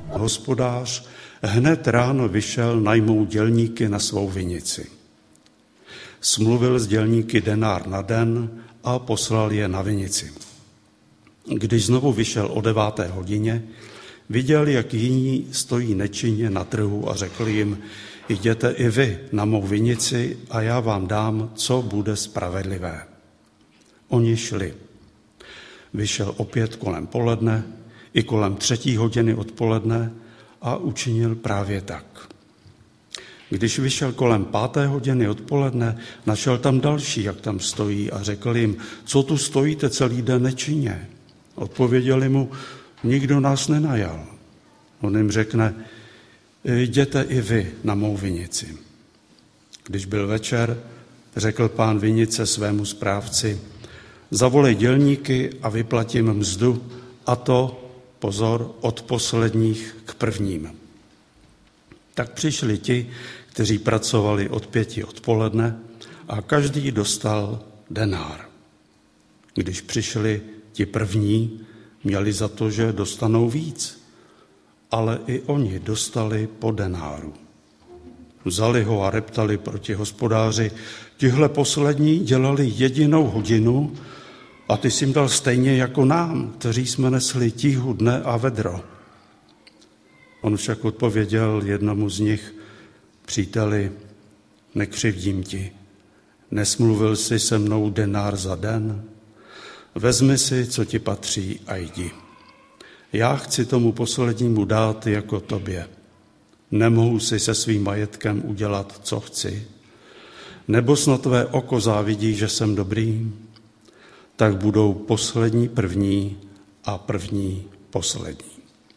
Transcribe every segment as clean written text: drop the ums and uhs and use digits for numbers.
Hospodář hned ráno vyšel najmout dělníky na svou vinici. Smluvil s dělníky denár na den a poslal je na vinici. Když znovu vyšel o 9. hodině, viděl, jak jiní stojí nečinně na trhu a řekl jim: jděte i vy na mou vinici a já vám dám, co bude spravedlivé. Oni šli. Vyšel opět kolem poledne i kolem 3. hodiny odpoledne a učinil právě tak. Když vyšel kolem 5. hodiny odpoledne, našel tam další, jak tam stojí, a řekl jim: co tu stojíte celý den nečinně? Odpověděli mu: nikdo nás nenajal. On jim řekne: jděte i vy na mou vinici. Když byl večer, řekl pán vinice svému správci: zavolej dělníky a vyplatím mzdu, a to, pozor, od posledních k prvním. Tak přišli ti, kteří pracovali od 5 odpoledne, a každý dostal denár. Když přišli ti první, měli za to, že dostanou víc, ale i oni dostali po denáru. Vzali ho a reptali proti hospodáři: tihle poslední dělali 1 hodinu a ty jsi jim dal stejně jako nám, kteří jsme nesli tíhu dne a vedro. On však odpověděl jednomu z nich: příteli, nekřivdím ti, nesmluvil jsi se mnou denár za den? Vezmi si, co ti patří, a jdi. Já chci tomu poslednímu dát jako tobě. Nemohu si se svým majetkem udělat, co chci? Nebo snad tvé oko závidí, že jsem dobrý? Tak budou poslední první a první poslední.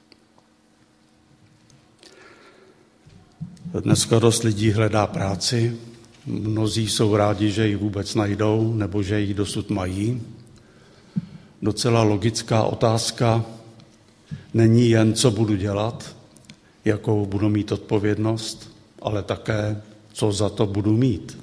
Dneska dost lidí hledá práci. Mnozí jsou rádi, že ji vůbec najdou, nebo že ji dosud mají. Docela logická otázka není jen, co budu dělat, jakou budu mít odpovědnost, ale také, co za to budu mít.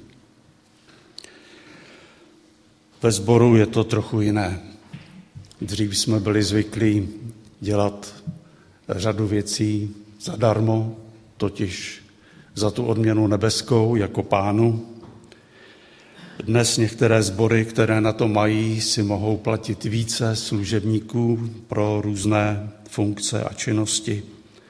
Ve sboru je to trochu jiné. Dřív jsme byli zvyklí dělat řadu věcí zadarmo, totiž za tu odměnu nebeskou jako Pánu. Dnes některé sbory, které na to mají, si mohou platit více služebníků pro různé funkce a činnosti,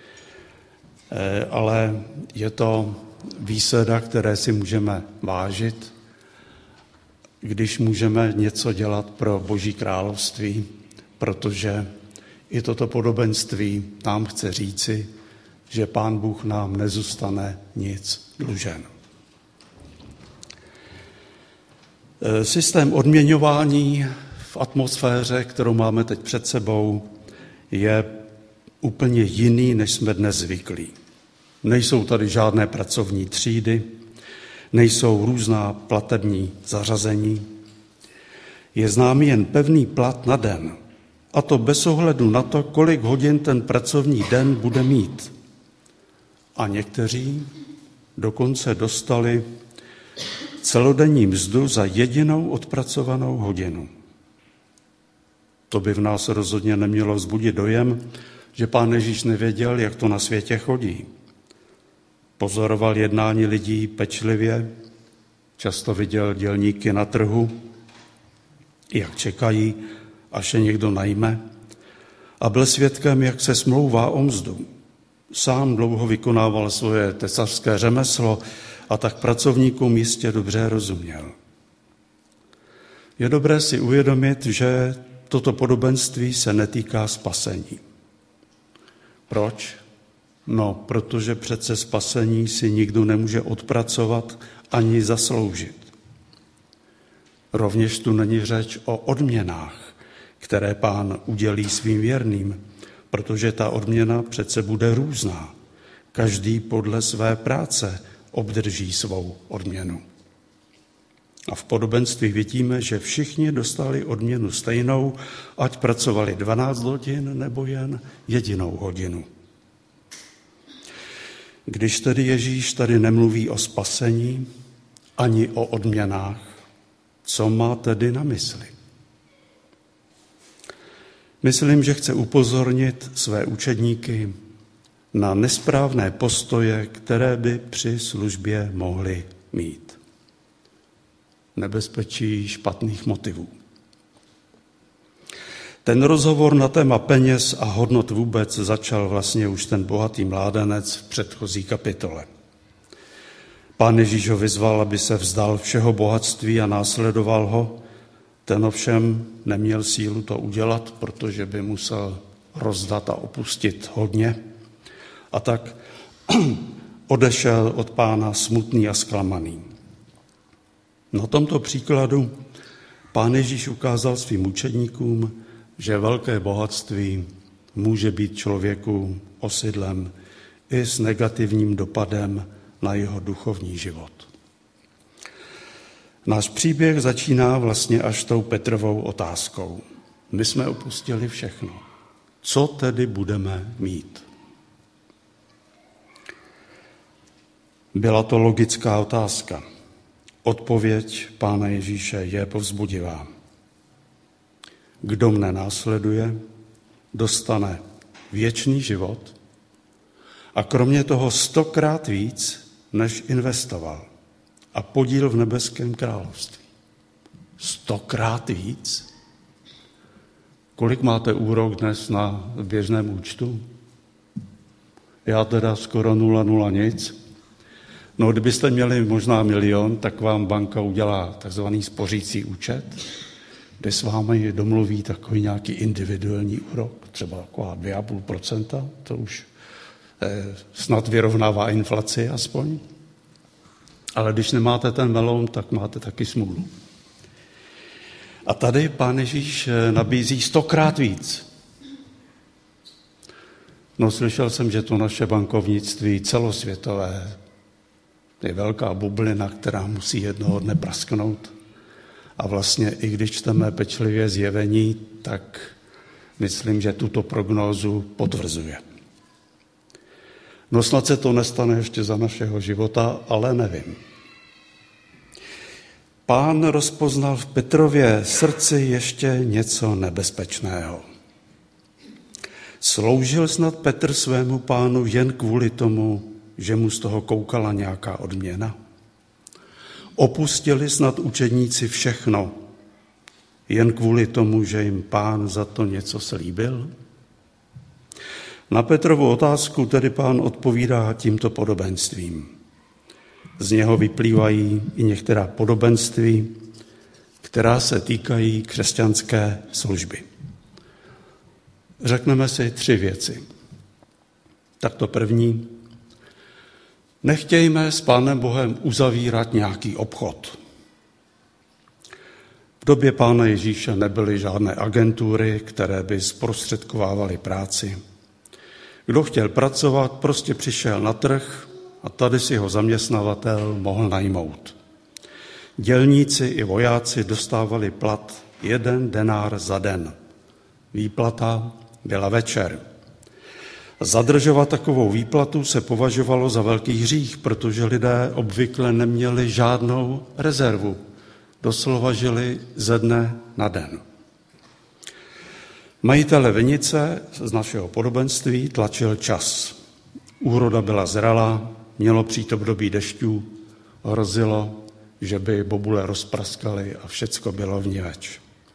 ale je to výsada, které si můžeme vážit, když můžeme něco dělat pro Boží království, protože i toto podobenství nám chce říci, že Pán Bůh nám nezůstane nic dlužen. Systém odměňování v atmosféře, kterou máme teď před sebou, je úplně jiný, než jsme dnes zvyklí. Nejsou tady žádné pracovní třídy, nejsou různá platební zařazení. Je známý jen pevný plat na den, a to bez ohledu na to, kolik hodin ten pracovní den bude mít. A někteří dokonce dostali celodenní mzdu za 1 odpracovanou hodinu. To by v nás rozhodně nemělo vzbudit dojem, že Pán Ježíš nevěděl, jak to na světě chodí. Pozoroval jednání lidí pečlivě, často viděl dělníky na trhu, jak čekají, až je někdo najme, a byl svědkem, jak se smlouvá o mzdu. Sám dlouho vykonával svoje tesařské řemeslo a tak pracovníkům jistě dobře rozuměl. Je dobré si uvědomit, že toto podobenství se netýká spasení. Proč? No, protože přece spasení si nikdo nemůže odpracovat ani zasloužit. Rovněž tu není řeč o odměnách, které Pán udělí svým věrným, protože ta odměna přece bude různá. Každý podle své práce obdrží svou odměnu. A v podobenství vidíme, že všichni dostali odměnu stejnou, ať pracovali 12 hodin nebo jen 1 hodinu. Když tedy Ježíš tady nemluví o spasení ani o odměnách, co má tedy na mysli? Myslím, že chce upozornit své učedníky, na nesprávné postoje, které by při službě mohli mít. Nebezpečí špatných motivů. Ten rozhovor na téma peněz a hodnot vůbec začal vlastně už ten bohatý mládenec v předchozí kapitole. Pán Ježíš ho vyzval, aby se vzdal všeho bohatství a následoval ho. Ten ovšem neměl sílu to udělat, protože by musel rozdat a opustit hodně. A tak odešel od Pána smutný a zklamaný. Na tomto příkladu Pán Ježíš ukázal svým učedníkům, že velké bohatství může být člověku osidlem i s negativním dopadem na jeho duchovní život. Náš příběh začíná vlastně až tou Petrovou otázkou. My jsme opustili všechno. Co tedy budeme mít? Byla to logická otázka. Odpověď Pána Ježíše je povzbudivá. Kdo mne následuje, dostane věčný život a kromě toho 100krát víc, než investoval a podíl v nebeském království. 100krát víc? Kolik máte úrok dnes na běžném účtu? Já teda skoro 0,0 nic. No, kdybyste měli možná 1 000 000, tak vám banka udělá takzvaný spořící účet, kde s vámi domluví takový nějaký individuální úrok, třeba taková 2,5%, to už snad vyrovnává inflaci aspoň. Ale když nemáte ten meloun, tak máte taky smůlu. A tady Pán Ježíš nabízí 100krát víc. No, slyšel jsem, že to naše bankovnictví celosvětové je velká bublina, která musí jednoho dne prasknout. A vlastně i když čteme pečlivě Zjevení, tak myslím, že tuto prognózu potvrzuje. No snad se to nestane ještě za našeho života, ale nevím. Pán rozpoznal v Petrově srdci ještě něco nebezpečného. Sloužil snad Petr svému Pánu jen kvůli tomu, že mu z toho koukala nějaká odměna? Opustili snad učedníci všechno, jen kvůli tomu, že jim Pán za to něco slíbil? Na Petrovu otázku tedy Pán odpovídá tímto podobenstvím. Z něho vyplývají i některá podobenství, která se týkají křesťanské služby. Řekneme si 3 věci. Tak to první. Nechtějme s Pánem Bohem uzavírat nějaký obchod. V době Pána Ježíše nebyly žádné agentury, které by zprostředkovávaly práci. Kdo chtěl pracovat, prostě přišel na trh a tady si ho zaměstnavatel mohl najmout. Dělníci i vojáci dostávali plat 1 denár za den. Výplata byla večer. Zadržovat takovou výplatu se považovalo za velký hřích, protože lidé obvykle neměli žádnou rezervu. Doslova žili ze dne na den. Majitele vinice z našeho podobenství tlačil čas. Úroda byla zralá, mělo přijít období dešťů, hrozilo, že by bobule rozpraskaly a všecko bylo vniveč.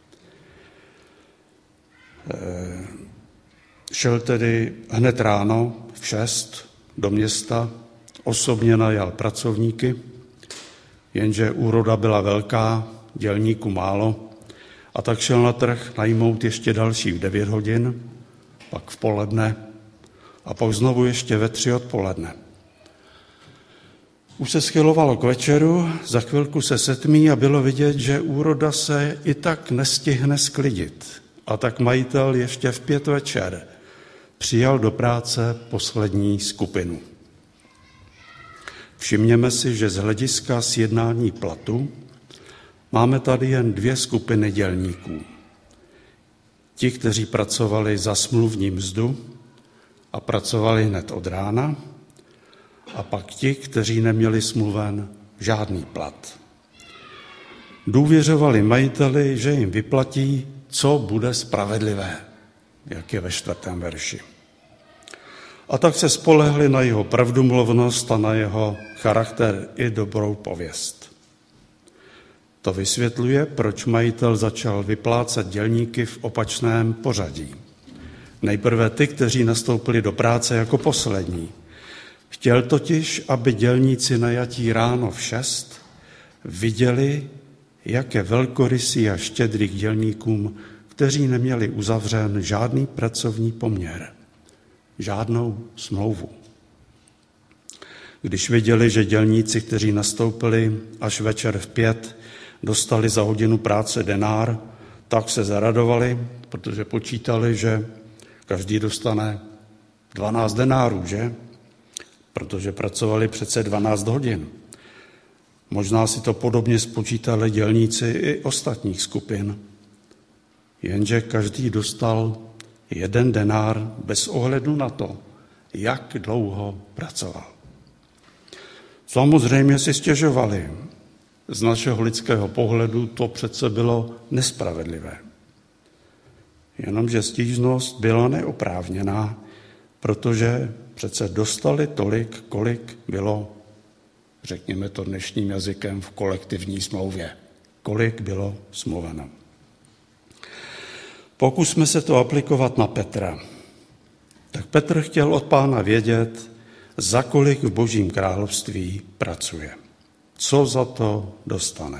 Šel tedy hned ráno v 6 do města, osobně najal pracovníky, jenže úroda byla velká, dělníků málo, a tak šel na trh najmout ještě další v 9 hodin, pak v poledne a pak znovu ještě ve 3 odpoledne. Už se schylovalo k večeru, za chvilku se setmí a bylo vidět, že úroda se i tak nestihne sklidit. A tak majitel ještě v 5 večer přijal do práce poslední skupinu. Všimněme si, že z hlediska sjednání platu máme tady jen 2 skupiny dělníků. Ti, kteří pracovali za smluvní mzdu a pracovali hned od rána, a pak ti, kteří neměli smluven žádný plat. Důvěřovali majiteli, že jim vyplatí, co bude spravedlivé, jak je ve 4. verši. A tak se spolehli na jeho pravdomluvnost a na jeho charakter i dobrou pověst. To vysvětluje, proč majitel začal vyplácet dělníky v opačném pořadí. Nejprve ty, kteří nastoupili do práce jako poslední. Chtěl totiž, aby dělníci najatí ráno v 6 viděli, jak je velkorysý a štědrý k dělníkům, kteří neměli uzavřen žádný pracovní poměr, žádnou smlouvu. Když viděli, že dělníci, kteří nastoupili až večer v 5, dostali za hodinu práce denár, tak se zaradovali, protože počítali, že každý dostane 12 denárů, že? Protože pracovali přece 12 hodin. Možná si to podobně spočítali dělníci i ostatních skupin. Jenže každý dostal 1 denár bez ohledu na to, jak dlouho pracoval. Samozřejmě si stěžovali. Z našeho lidského pohledu to přece bylo nespravedlivé. Jenomže stížnost byla neoprávněná, protože přece dostali tolik, kolik bylo, řekněme to dnešním jazykem, v kolektivní smlouvě. Kolik bylo smluveno. Pokusme se to aplikovat na Petra. Tak Petr chtěl od Pána vědět, za kolik v Božím království pracuje. Co za to dostane.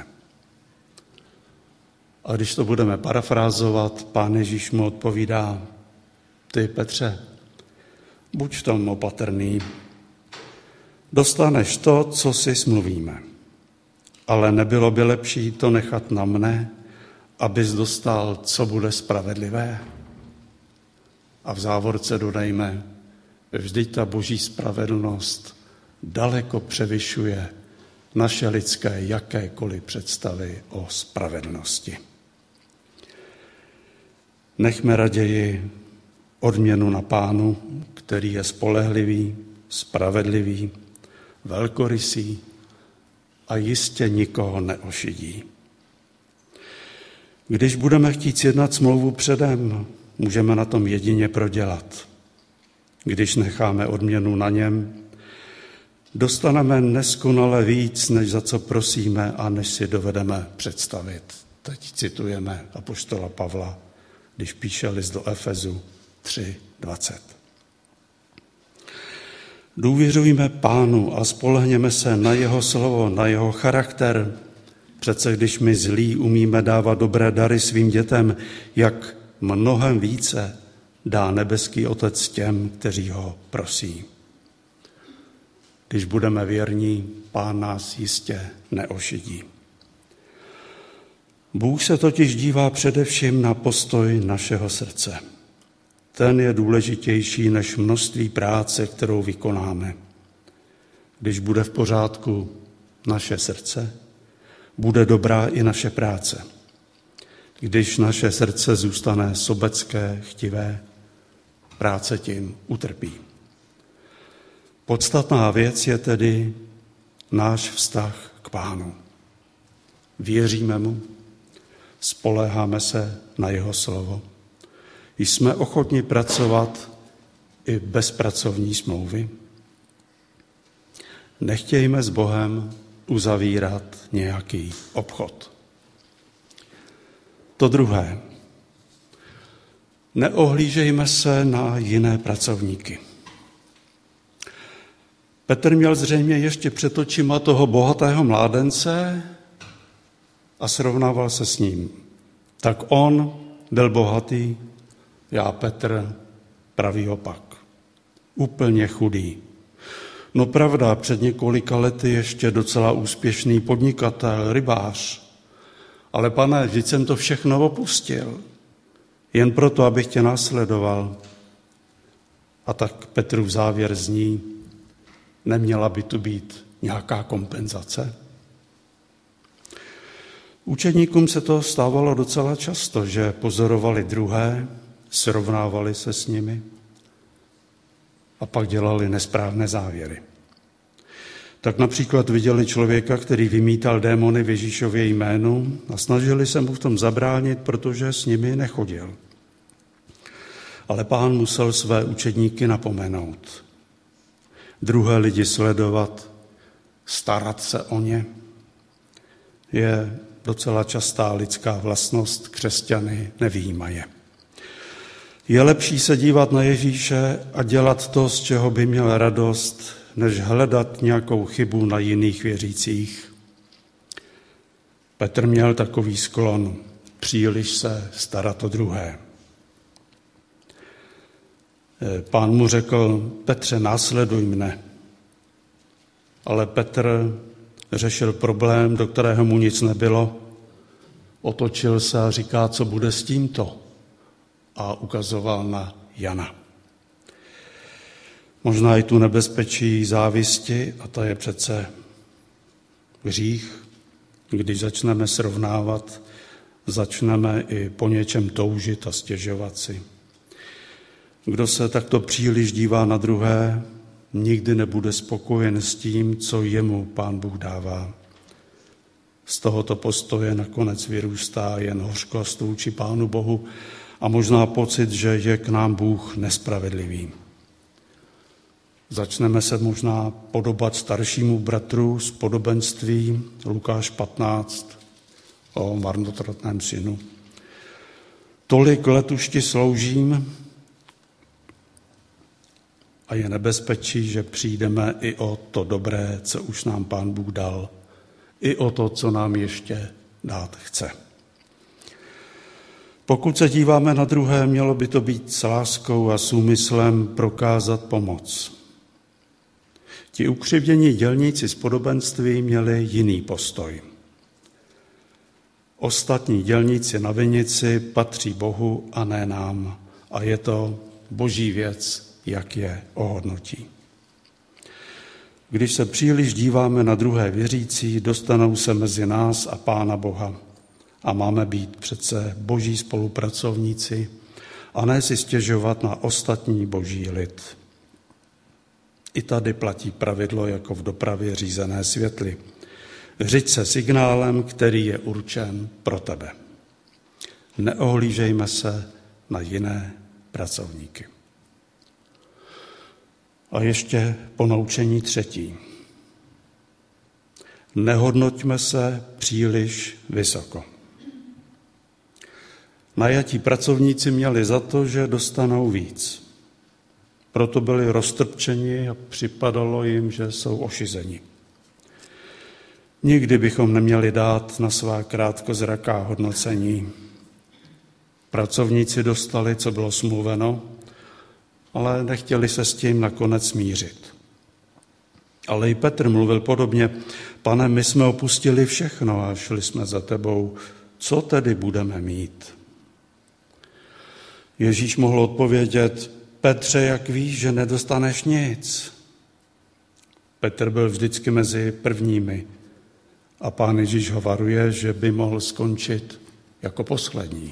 A když to budeme parafrázovat, Pán Ježíš mu odpovídá, ty Petře, buď v tom opatrný, dostaneš to, co si smluvíme. Ale nebylo by lepší to nechat na mne, abys dostal, co bude spravedlivé? A v závorce dodejme, vždyť ta Boží spravedlnost daleko převyšuje naše lidské jakékoliv představy o spravedlnosti. Nechme raději odměnu na Pánu, který je spolehlivý, spravedlivý, velkorysý a jistě nikoho neošidí. Když budeme chtít sjednat smlouvu předem, můžeme na tom jedině prodělat. Když necháme odměnu na něm, dostaneme neskonale víc, než za co prosíme a než si dovedeme představit. Teď citujeme apoštola Pavla, když píše list do Efezu 3:20. Důvěřujme Pánu a spolehněme se na jeho slovo, na jeho charakter. Přece když my zlí umíme dávat dobré dary svým dětem, jak mnohem více dá nebeský Otec těm, kteří ho prosí. Když budeme věrní, Pán nás jistě neošidí. Bůh se totiž dívá především na postoj našeho srdce. Ten je důležitější než množství práce, kterou vykonáme. Když bude v pořádku naše srdce, bude dobrá i naše práce. Když naše srdce zůstane sobecké, chtivé, práce tím utrpí. Podstatná věc je tedy náš vztah k Pánu. Věříme mu, spoléháme se na jeho slovo. Jsme ochotni pracovat i bez pracovní smlouvy. Nechtějme s Bohem uzavírat nějaký obchod. To druhé. Neohlížejme se na jiné pracovníky. Petr měl zřejmě ještě před očima toho bohatého mládence a srovnával se s ním. Tak on byl bohatý, já Petr pravý opak. Úplně chudý. No pravda, před několika lety ještě docela úspěšný podnikatel, rybář. Ale Pane, vždyť jsem to všechno opustil. Jen proto, abych tě následoval. A tak Petrův závěr zní, neměla by tu být nějaká kompenzace? Učedníkům se to stávalo docela často, že pozorovali druhé, srovnávali se s nimi a pak dělali nesprávné závěry. Tak například viděli člověka, který vymítal démony v Ježíšově jménu a snažili se mu v tom zabránit, protože s nimi nechodil. Ale Pán musel své učedníky napomenout. Druhé lidi sledovat, starat se o ně, je docela častá lidská vlastnost, křesťany nevyjímaje. Je lepší se dívat na Ježíše a dělat to, z čeho by měl radost, než hledat nějakou chybu na jiných věřících. Petr měl takový sklon, příliš se starat o druhé. Pán mu řekl, Petře, následuj mne. Ale Petr řešil problém, do kterého mu nic nebylo, otočil se a říká, co bude s tímto. A ukazoval na Jana. Možná i tu nebezpečí závisti, a to je přece hřích, když začneme srovnávat, začneme i po něčem toužit a stěžovat si. Kdo se takto příliš dívá na druhé, nikdy nebude spokojen s tím, co jemu Pán Bůh dává. Z tohoto postoje nakonec vyrůstá jen hořkost vůči Pánu Bohu a možná pocit, že je k nám Bůh nespravedlivý. Začneme se možná podobat staršímu bratru z podobenství Lukáš 15 o marnotratném synu. Tolik let už ti sloužím a je nebezpečí, že přijdeme i o to dobré, co už nám Pán Bůh dal, i o to, co nám ještě dát chce. Pokud se díváme na druhé, mělo by to být s láskou a s úmyslem prokázat pomoc. Ti ukřivdění dělníci z podobenství měli jiný postoj. Ostatní dělníci na vinici patří Bohu a ne nám. A je to boží věc, jak je ohodnotí. Když se příliš díváme na druhé věřící, dostanou se mezi nás a Pána Boha. A máme být přece boží spolupracovníci a ne si stěžovat na ostatní boží lid. I tady platí pravidlo jako v dopravě řízené světly. Řiď se signálem, který je určen pro tebe. Neohlížejme se na jiné pracovníky. A ještě ponaučení třetí. Nehodnoťme se příliš vysoko. Najatí pracovníci měli za to, že dostanou víc. Proto byli roztrpčeni a připadalo jim, že jsou ošizeni. Nikdy bychom neměli dát na svá krátkozraká hodnocení. Pracovníci dostali, co bylo smluveno, ale nechtěli se s tím nakonec smířit. Ale i Petr mluvil podobně, Pane, my jsme opustili všechno a šli jsme za tebou, co tedy budeme mít? Ježíš mohl odpovědět, Petře, jak víš, že nedostaneš nic? Petr byl vždycky mezi prvními a Pán Ježíš ho varuje, že by mohl skončit jako poslední.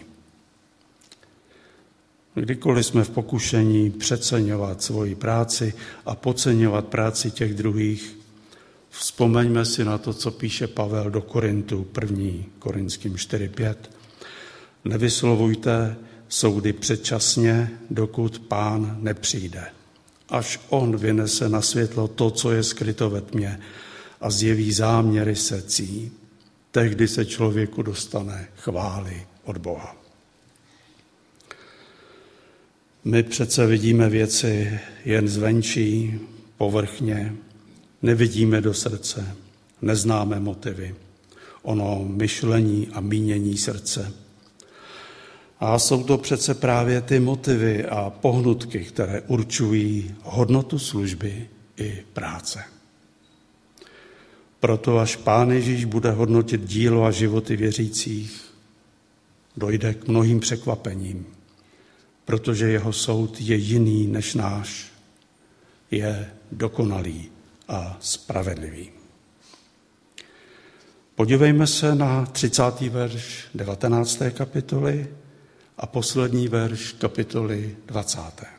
Kdykoliv jsme v pokušení přeceňovat svoji práci a podceňovat práci těch druhých, vzpomeňme si na to, co píše Pavel do Korintu, 1. Korinským 4:5. Nevyslovujte soudy předčasně, dokud Pán nepřijde. Až on vynese na světlo to, co je skryto ve tmě a zjeví záměry srdcí, tehdy se člověku dostane chvály od Boha. My přece vidíme věci jen zvenčí, povrchně, nevidíme do srdce, neznáme motivy, ono myšlení a mínění srdce. A jsou to přece právě ty motivy a pohnutky, které určují hodnotu služby i práce. Proto až Pán Ježíš bude hodnotit dílo a životy věřících, dojde k mnohým překvapením, protože jeho soud je jiný než náš, je dokonalý a spravedlivý. Podívejme se na 30. verš 19. kapitoly a poslední verš kapitoly 20.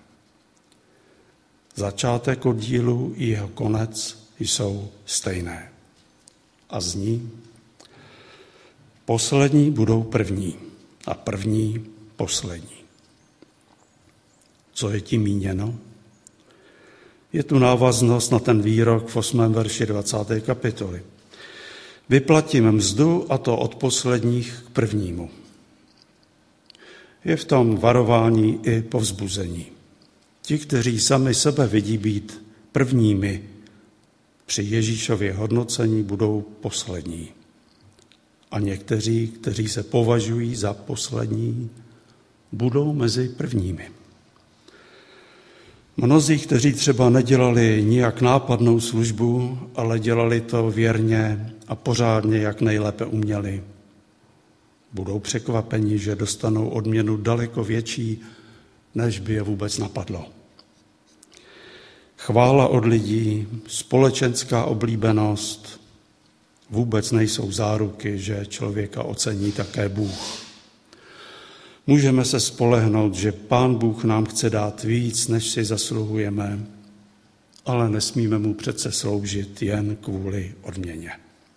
Začátek oddílu i jeho konec jsou stejné. A zní, poslední budou první a první poslední. Co je tím míněno? Je tu návaznost na ten výrok v 8. verši 20. kapitoly. Vyplatím mzdu, a to od posledních k prvnímu. Je v tom varování i povzbuzení. Ti, kteří sami sebe vidí být prvními při Ježíšově hodnocení, budou poslední. A někteří, kteří se považují za poslední, budou mezi prvními. Mnozí, kteří třeba nedělali nijak nápadnou službu, ale dělali to věrně a pořádně, jak nejlépe uměli, budou překvapeni, že dostanou odměnu daleko větší, než by je vůbec napadlo. Chvála od lidí, společenská oblíbenost vůbec nejsou záruky, že člověka ocení také Bůh. Můžeme se spolehnout, že Pán Bůh nám chce dát víc, než si zasluhujeme, ale nesmíme mu přece sloužit jen kvůli odměně.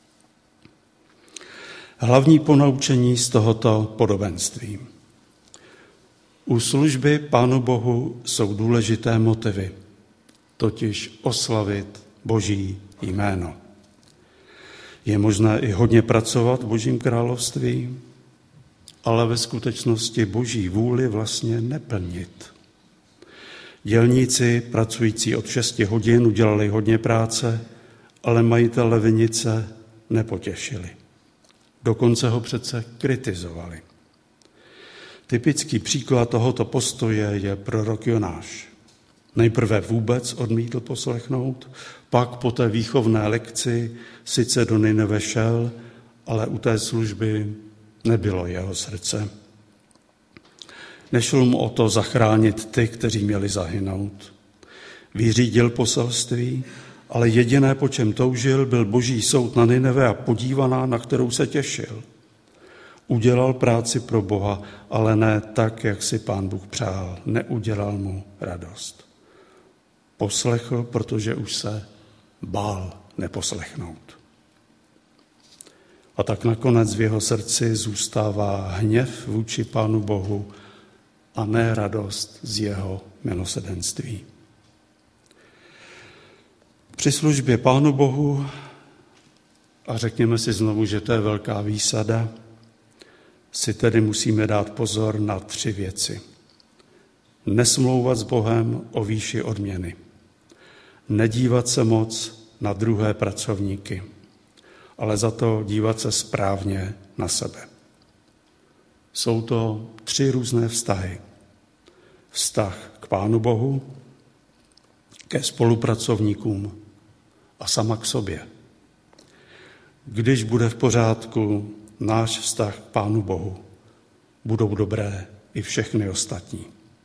Hlavní ponaučení z tohoto podobenství. U služby Pánu Bohu jsou důležité motivy, totiž oslavit Boží jméno. Je možné i hodně pracovat v Božím království, ale ve skutečnosti Boží vůli vlastně neplnit. Dělníci pracující od 6 hodin udělali hodně práce, ale majitele vinice nepotěšili. Dokonce ho přece kritizovali. Typický příklad tohoto postoje je prorok Jonáš. Nejprve vůbec odmítl poslechnout, pak po té výchovné lekci sice do Nineve šel, ale u té služby nebylo jeho srdce. Nešlo mu o to zachránit ty, kteří měli zahynout. Vyřídil poselství, ale jediné, po čem toužil, byl Boží soud na Nineve a podívaná, na kterou se těšil. Udělal práci pro Boha, ale ne tak, jak si Pán Bůh přál. Neudělal mu radost. Poslechl, protože už se bál neposlechnout. A tak nakonec v jeho srdci zůstává hněv vůči Pánu Bohu a ne radost z jeho milosrdenství. Při službě Pánu Bohu, a řekněme si znovu, že to je velká výsada, si tedy musíme dát pozor na 3 věci. Nesmlouvat s Bohem o výši odměny. Nedívat se moc na druhé pracovníky, ale za to dívat se správně na sebe. Jsou to 3 různé vztahy. Vztah k Pánu Bohu, ke spolupracovníkům a sama k sobě. Když bude v pořádku náš vztah k Pánu Bohu, budou dobré i všechny ostatní.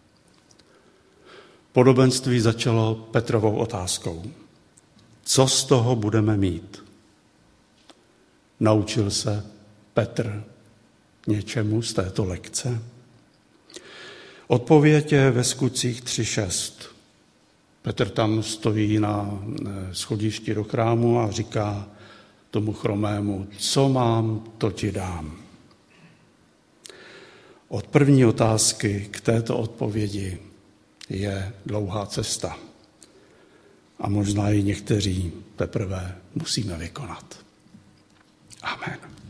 Podobenství začalo Petrovou otázkou. Co z toho budeme mít? Naučil se Petr něčemu z této lekce? Odpověď je ve Skutcích 3:6. Petr tam stojí na schodišti do chrámu a říká tomu chromému, co mám, to ti dám. Od první otázky k této odpovědi je dlouhá cesta. A možná i někteří teprve musíme vykonat. Amen.